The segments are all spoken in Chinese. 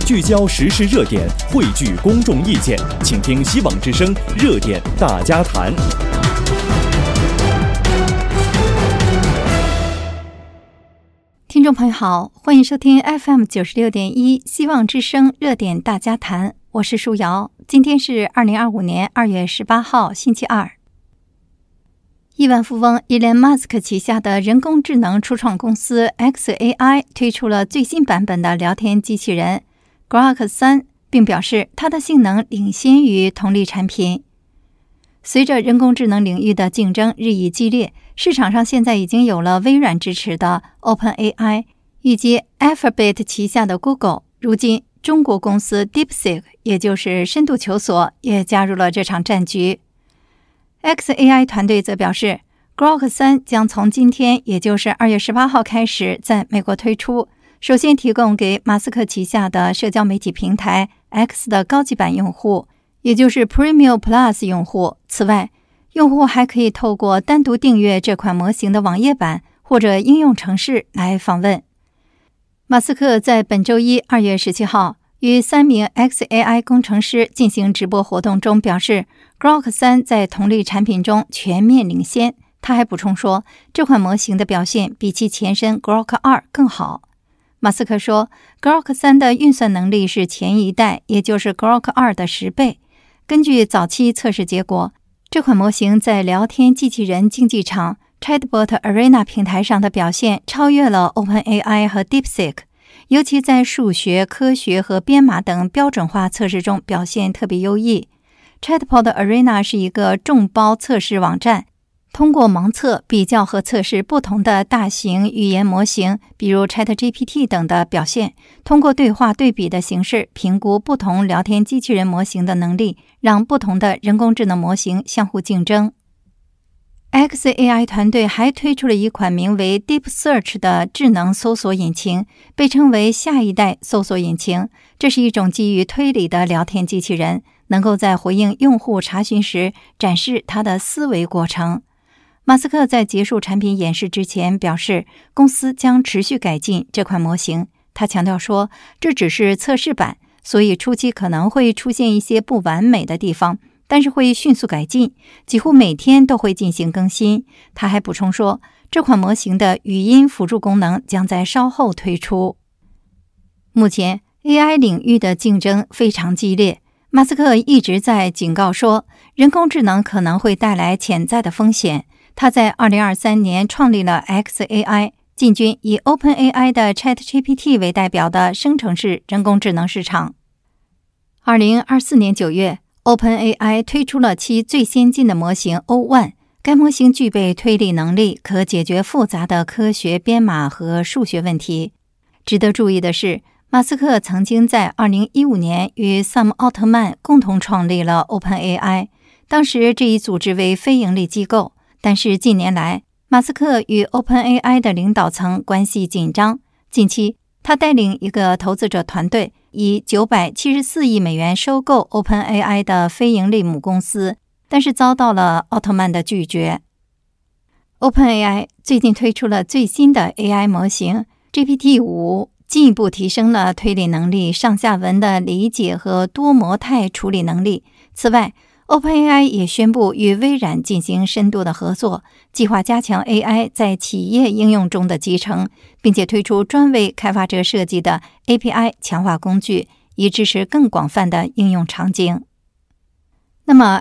聚焦时事热点，汇聚公众意见，请听希望之声热点大家谈。 听众朋友好，欢迎收听 FM 96.1希望之声热点大家谈，我是舒瑶。今天是2025年2月18号星期二。亿万富翁伊隆·马斯克旗下的人工智能初创公司 xAI 推出了最新版本的聊天机器人 Grok 3，并表示它的性能领先于同类产品。随着人工智能领域的竞争日益激烈，市场上现在已经有了微软支持的 OpenAI 以及 Alphabet 旗下的 Google。如今，中国公司 DeepSeek， 也就是深度求索，也加入了这场战局。xAI 团队则表示 Grok 3将从今天，也就是2月18号开始在美国推出，首先提供给马斯克旗下的社交媒体平台 X 的高级版用户，也就是 Premium Plus 用户。此外，用户还可以透过单独订阅这款模型的网页版或者应用程式来访问。马斯克在本周一2月17号与3名 xAI 工程师进行直播活动中表示， Grok 3在同类产品中全面领先。他还补充说，这款模型的表现比其前身 Grok 2更好。马斯克说， Grok 3的运算能力是前一代，也就是 Grok 2的10倍。根据早期测试结果，这款模型在聊天机器人竞技场 Chatbot Arena 平台上的表现超越了 OpenAI 和 DeepSeek，尤其在数学、科学和编码等标准化测试中表现特别优异。Chatbot Arena 是一个众包测试网站，通过盲测、比较和测试不同的大型语言模型，比如 ChatGPT 等的表现，通过对话对比的形式评估不同聊天机器人模型的能力，让不同的人工智能模型相互竞争。xAI 团队还推出了一款名为 Deep Search 的智能搜索引擎，被称为下一代搜索引擎。这是一种基于推理的聊天机器人，能够在回应用户查询时展示它的思维过程。马斯克在结束产品演示之前表示，公司将持续改进这款模型。他强调说，这只是测试版，所以初期可能会出现一些不完美的地方，但是会迅速改进，几乎每天都会进行更新。他还补充说，这款模型的语音辅助功能将在稍后推出。目前 AI 领域的竞争非常激烈，马斯克一直在警告说，人工智能可能会带来潜在的风险。他在2023年创立了 xAI， 进军以 OpenAI 的 ChatGPT 为代表的生成式人工智能市场。2024年9月，OpenAI 推出了其最先进的模型 O1， 该模型具备推理能力，可解决复杂的科学编码和数学问题。值得注意的是，马斯克曾经在2015年与萨姆·奥特曼共同创立了 OpenAI， 当时这一组织为非营利机构，但是近年来，马斯克与 OpenAI 的领导层关系紧张。近期，他带领一个投资者团队以974亿美元收购 OpenAI 的非营利母公司，但是遭到了奥特曼的拒绝。OpenAI 最近推出了最新的 AI 模型 GPT-5， 进一步提升了推理能力、上下文的理解和多模态处理能力。此外， OpenAI 也宣布与微软进行深度的合作，计划加强 AI 在企业应用中的集成，并且推出专为开发者设计的 API 强化工具，以支持更广泛的应用场景。那么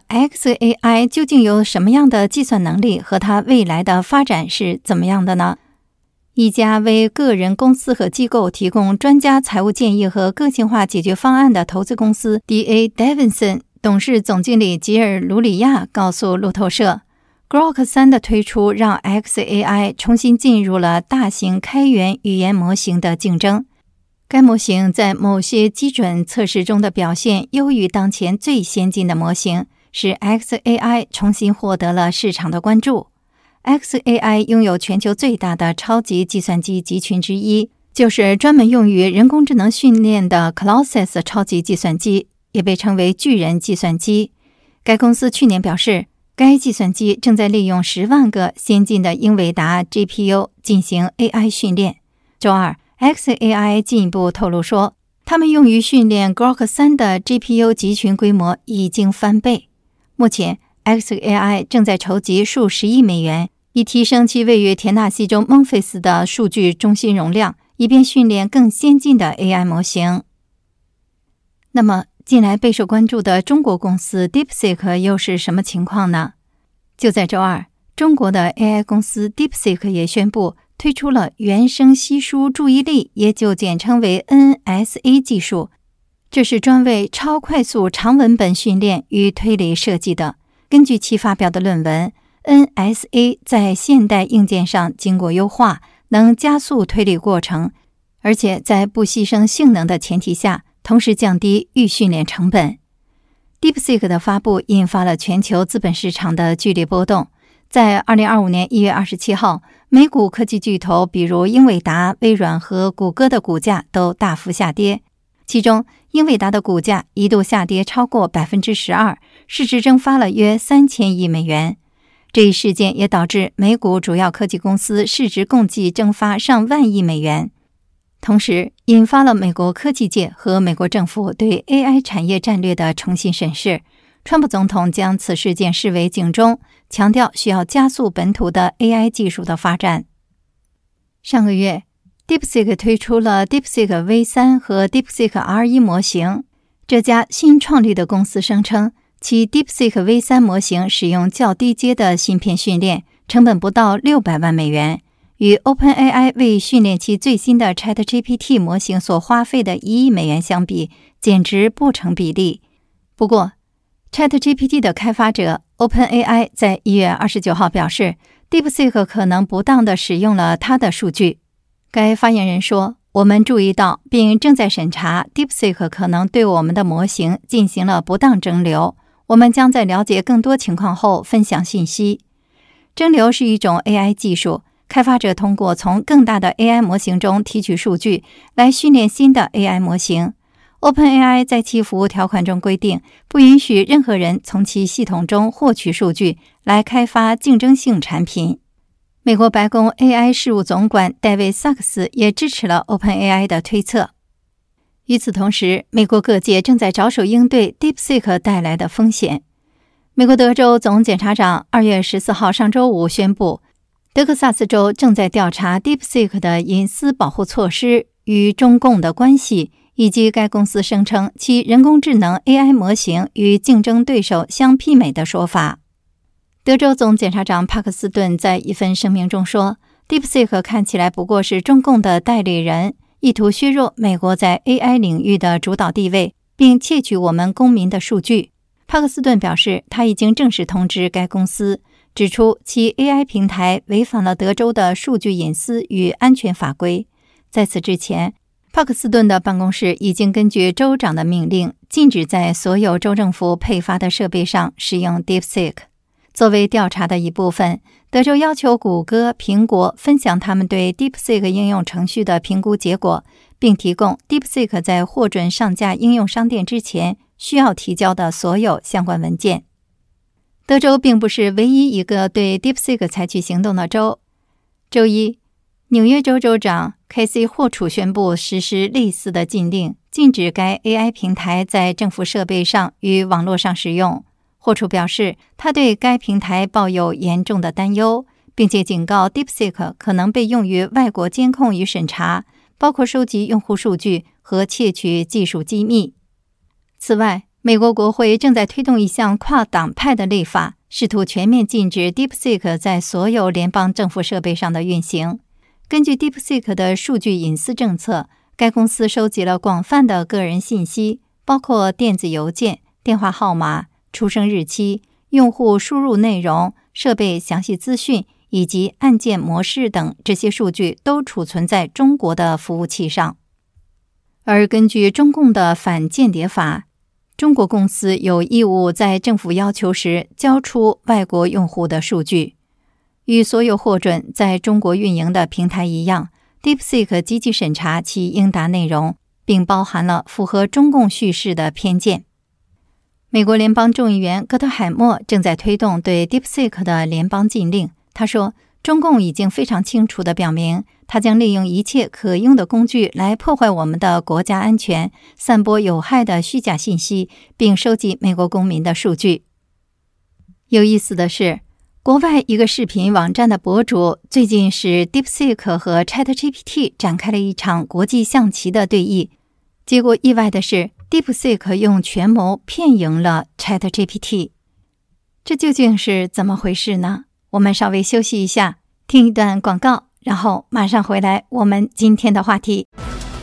xAI 究竟有什么样的计算能力，和它未来的发展是怎么样的呢？一家为个人、公司和机构提供专家财务建议和个性化解决方案的投资公司 D.A. Davidson董事总经理吉尔·卢里亚告诉路透社， Grok 3的推出让 xAI 重新进入了大型开源语言模型的竞争。该模型在某些基准测试中的表现优于当前最先进的模型，使 xAI 重新获得了市场的关注。xAI 拥有全球最大的超级计算机集群之一，就是专门用于人工智能训练的 Colossus 超级计算机，也被称为巨人计算机。该公司去年表示，该计算机正在利用10万个先进的英伟达 GPU 进行 AI 训练。周二， xAI 进一步透露说，它他们用于训练 Grok 3的 GPU 集群规模已经翻倍。目前 xAI 正在筹集数十亿美元，以提升其位于田纳西州 Memphis 的数据中心容量，以便训练更先进的 AI 模型。那么近来备受关注的中国公司 DeepSeek 又是什么情况呢？就在周二，中国的 AI 公司 DeepSeek 也宣布推出了原声稀疏注意力，也就简称为 NSA 技术。这是专为超快速长文本训练与推理设计的。根据其发表的论文， NSA 在现代硬件上经过优化，能加速推理过程，而且在不牺牲性能的前提下，同时降低预训练成本。DeepSeek 的发布引发了全球资本市场的剧烈波动。在2025年1月27号，美股科技巨头比如英伟达、微软和谷歌的股价都大幅下跌，其中英伟达的股价一度下跌超过 12%， 市值蒸发了约3000亿美元。这一事件也导致美股主要科技公司市值共计蒸发上万亿美元，同时引发了美国科技界和美国政府对 AI 产业战略的重新审视。川普总统将此事件视为警钟，强调需要加速本土的 AI 技术的发展。上个月 DeepSeek 推出了 DeepSeek V3 和 DeepSeek R1 模型。这家新创立的公司声称，其 DeepSeek V3 模型使用较低阶的芯片训练，成本不到600万美元，与 OpenAI 为训练其最新的 ChatGPT 模型所花费的1亿美元相比，简直不成比例。不过，ChatGPT 的开发者 OpenAI 在1月29号表示， DeepSeek 可能不当地使用了它的数据。该发言人说，我们注意到并正在审查 DeepSeek 可能对我们的模型进行了不当蒸馏，我们将在了解更多情况后分享信息。蒸馏是一种 AI 技术，开发者通过从更大的 AI 模型中提取数据来训练新的 AI 模型。OpenAI 在其服务条款中规定，不允许任何人从其系统中获取数据来开发竞争性产品。美国白宫 AI 事务总管戴维·萨克斯也支持了 OpenAI 的推测。与此同时，美国各界正在着手应对 DeepSeek 带来的风险。美国德州总检察长2月14号上周五宣布，德克萨斯州正在调查 DeepSeek 的隐私保护措施与中共的关系，以及该公司声称其人工智能 AI 模型与竞争对手相媲美的说法。德州总检察长帕克斯顿在一份声明中说， DeepSeek 看起来不过是中共的代理人，意图削弱美国在 AI 领域的主导地位，并窃取我们公民的数据。帕克斯顿表示，他已经正式通知该公司，指出其 AI 平台违反了德州的数据隐私与安全法规。在此之前，帕克斯顿的办公室已经根据州长的命令，禁止在所有州政府配发的设备上使用 DeepSeek。作为调查的一部分，德州要求谷歌、苹果分享他们对 DeepSeek 应用程序的评估结果，并提供 DeepSeek 在获准上架应用商店之前需要提交的所有相关文件。德州并不是唯一一个对 DeepSeek 采取行动的州。周一，纽约州州长凯西·霍楚宣布实施类似的禁令，禁止该 AI 平台在政府设备上与网络上使用。霍楚表示，他对该平台抱有严重的担忧，并且警告 DeepSeek 可能被用于外国监控与审查，包括收集用户数据和窃取技术机密。此外，美国国会正在推动一项跨党派的立法，试图全面禁止 DeepSeek 在所有联邦政府设备上的运行。根据 DeepSeek 的数据隐私政策，该公司收集了广泛的个人信息，包括电子邮件、电话号码、出生日期、用户输入内容、设备详细资讯以及按键模式等，这些数据都储存在中国的服务器上。而根据中共的反间谍法，中国公司有义务在政府要求时交出外国用户的数据。与所有获准在中国运营的平台一样， DeepSeek 积极审查其应答内容，并包含了符合中共叙事的偏见。美国联邦众议员戈特海默正在推动对 DeepSeek 的联邦禁令。他说， 中共已经非常清楚地表明，它将利用一切可用的工具来破坏我们的国家安全，散播有害的虚假信息，并收集美国公民的数据。有意思的是，国外一个视频网站的博主最近使 DeepSeek 和 ChatGPT 展开了一场国际象棋的对弈，结果意外的是 DeepSeek 用权谋骗赢了 ChatGPT。 这究竟是怎么回事呢？我们稍微休息一下，听一段广告，然后马上回来我们今天的话题。